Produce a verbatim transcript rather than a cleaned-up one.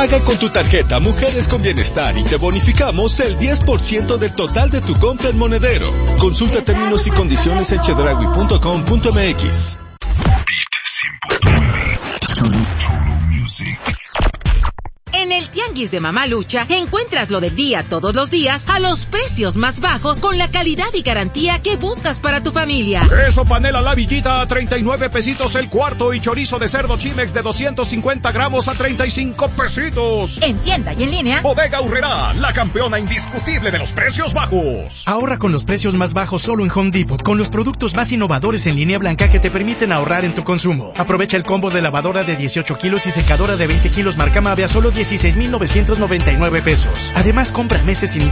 Paga con tu tarjeta Mujeres con Bienestar y te bonificamos el diez por ciento del total de tu compra en Monedero. Consulta términos y condiciones en chedraui punto com punto m x. En el Tianguis de Mamalucha encuentras lo del día todos los días a los precios más bajos con la calidad y garantía que buscas para tu familia. Queso panela La Villita a treinta y nueve pesitos el cuarto y chorizo de cerdo Chimex de doscientos cincuenta gramos a treinta y cinco pesitos. En tienda y en línea. Bodega Aurrerá, la campeona indiscutible de los precios bajos. Ahorra con los precios más bajos solo en Home Depot, con los productos más innovadores en línea blanca que te permiten ahorrar en tu consumo. Aprovecha el combo de lavadora de dieciocho kilos y secadora de veinte kilos marca Mave a solo dieciséis mil novecientos noventa y nueve pesos. Además, compra meses sin